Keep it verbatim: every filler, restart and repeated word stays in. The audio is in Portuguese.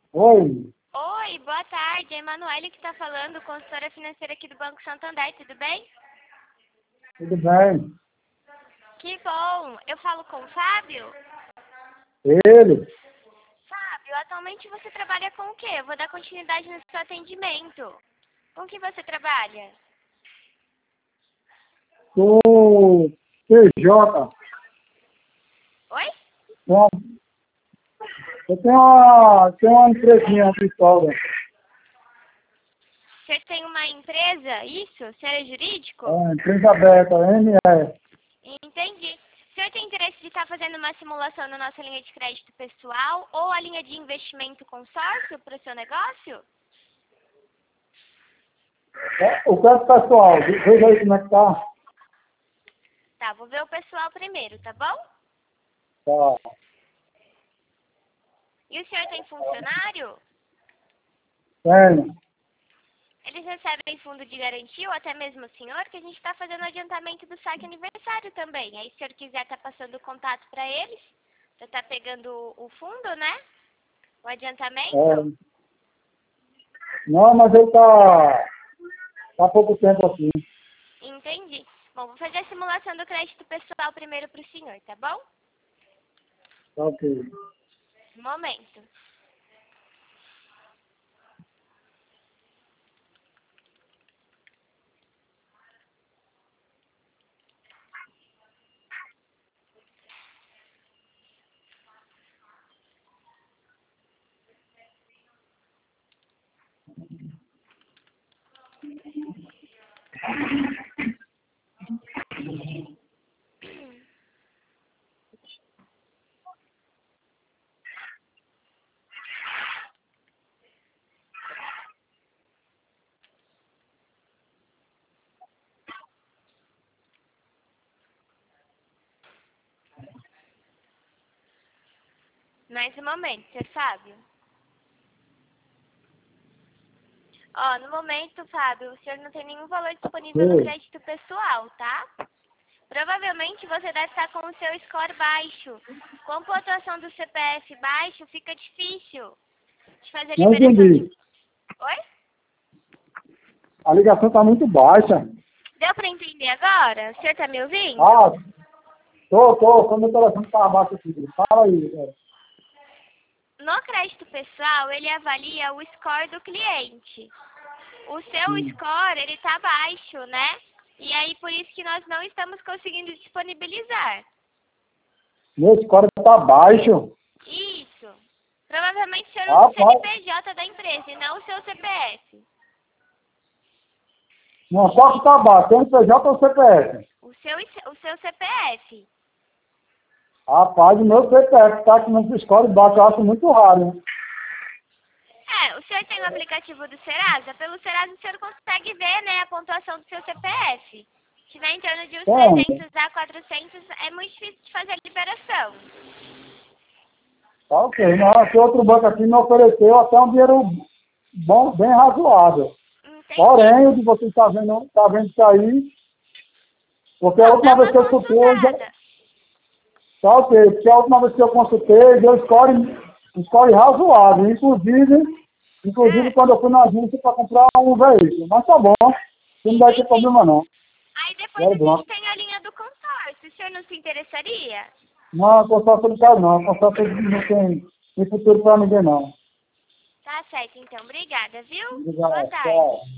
Oi, Oi, boa tarde. É a Emanuele que está falando, consultora financeira aqui do Banco Santander, tudo bem? tudo bem? Que bom. Eu falo com o Fábio? Ele? Fábio, atualmente você trabalha com o quê? Eu vou dar continuidade no seu atendimento. Com que você trabalha? Sou P J. Oi? Bom, eu tenho uma, tenho uma empresinha aqui fora. Você tem uma empresa, isso? Você é jurídico? É, empresa aberta, M E. Entendi. O senhor tem interesse de estar fazendo uma simulação na nossa linha de crédito pessoal ou a linha de investimento consórcio para o seu negócio? É, o crédito pessoal, veja aí como é que tá. Tá, vou ver o pessoal primeiro, tá bom? Tá. E o senhor tem funcionário? Tenho. Eles recebem fundo de garantia ou até mesmo o senhor, que a gente está fazendo o adiantamento do saque aniversário também. Aí se o senhor quiser estar passando o contato para eles, para estar pegando o fundo, né? O adiantamento. É. Não, mas ele tá, tá há pouco tempo assim. Entendi. Bom, vou fazer a simulação do crédito pessoal primeiro para o senhor, tá bom? Tá ok. Um momento. Mais um momento, senhor Fábio. Ó, no momento, Fábio, o senhor não tem nenhum valor disponível no Oi. crédito pessoal, tá? Provavelmente você deve estar com o seu score baixo. Com a pontuação do C P F baixo, fica difícil de fazer Não liberação de... entendi. Oi? A ligação tá muito baixa. Deu para entender agora? O senhor tá me ouvindo? Ah, tô, tô, só meu telefone tá abaixo aqui. Fala aí. É. No crédito pessoal, ele avalia o score do cliente. O seu Hum. score, ele tá baixo, né? E aí, por isso que nós não estamos conseguindo disponibilizar. Meu score tá baixo. Isso. Provavelmente o senhor usa Ah, o pai. C N P J da empresa e não o seu C P F. Não, só que tá baixo. Tem o C J ou o C P F? O seu, o seu C P F. Rapaz, o meu C P F tá aqui no score baixo. Eu acho muito raro, hein? É, o senhor tem o aplicativo do Serasa? Pelo Serasa o senhor consegue ver, né, a pontuação do seu C P F. Se tiver em torno de uns Tem. trezentos a quatrocentos, é muito difícil de fazer a liberação. Tá ok. Não, esse outro banco aqui me ofereceu até um dinheiro bom, bem razoável. Entendi. Porém, o que você está vendo, tá vendo isso aí, porque a Não, dá última vez uma que eu consultei, já, consultada. tá ok, porque a última vez que eu consultei, deu score, score razoável. Inclusive, inclusive É, quando eu fui na agência para comprar um veículo. Mas tá bom, não vai ter entendi. problema não. Aí depois Zero a bom. gente tem a linha do consórcio. O senhor não se interessaria? Não, consórcio de casa não, consórcio não tem, tem futuro para ninguém não. Tá certo, então. Obrigada, viu? Boa Obrigado, tarde. tchau.